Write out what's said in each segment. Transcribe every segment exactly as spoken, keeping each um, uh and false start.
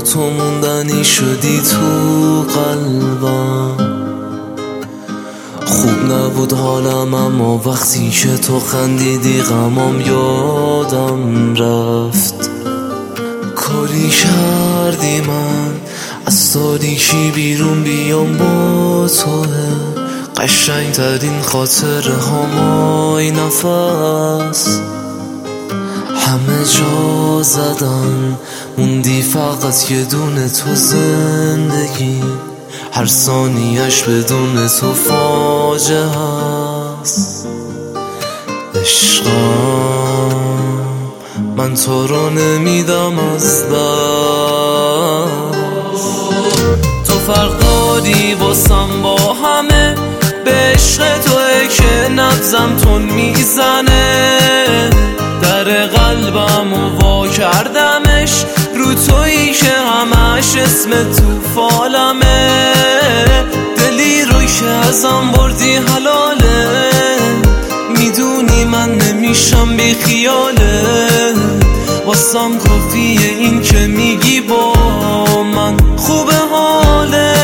تو موندنی شدی تو قلبم. خوب نبود حالم اما وقتی که تو خندیدی غمام یادم رفت. کاری کردی من از تاریکی بیرون بیام با توه، قشنگ ترین خاطره همای نفس. همه جا زدن موندی فقط یه دونه تو زندگی، هر ثانیش بدون تو فاجعه هست. عشقم من تو رو نمیدم از دست. تو فرق داری واسم با همه، به عشق توه که نبضم تون میزنه. در قلبم و وا کردمش رو تویی که همش اسم تو فالمه. دلی رو که ازم بردی حلاله، میدونی من نمیشم بی خیاله. واسم کافیه این که میگی با من خوبه حاله.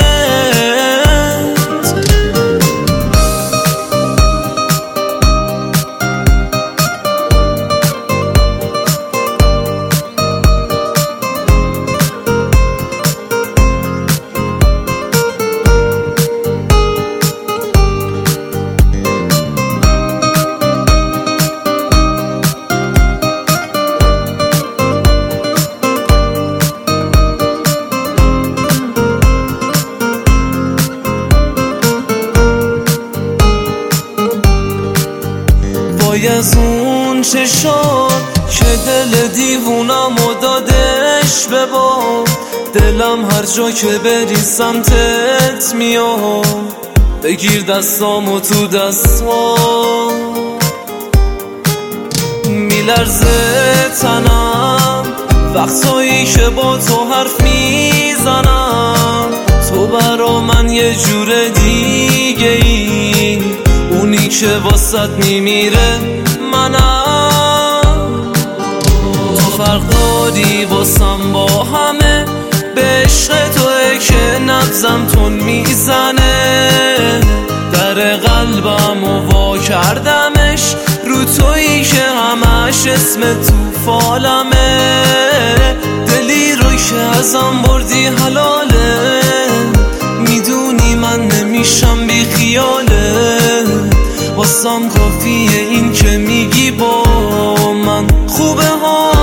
از اون چشام که دل دیوونم و دادش به بام، دلم هر جا که بری سمتت میام. بگیر دستامو تو دستام، میلرزه تنم وقتایی که با تو حرف میزنم. تو برا من یه جور دیگه ای، اونی که واسط میمیره منم. تو فرق داری واسم با همه، به عشق توه که نبضم تون میزنه. در قلبم و وا کردمش رو تویی که همش اسم تو فالمه. دلی رو که ازم بردی حلاله، میدونی من نمیشم بی خیاله. واسم کافیه این که میگی با من خوبه ها.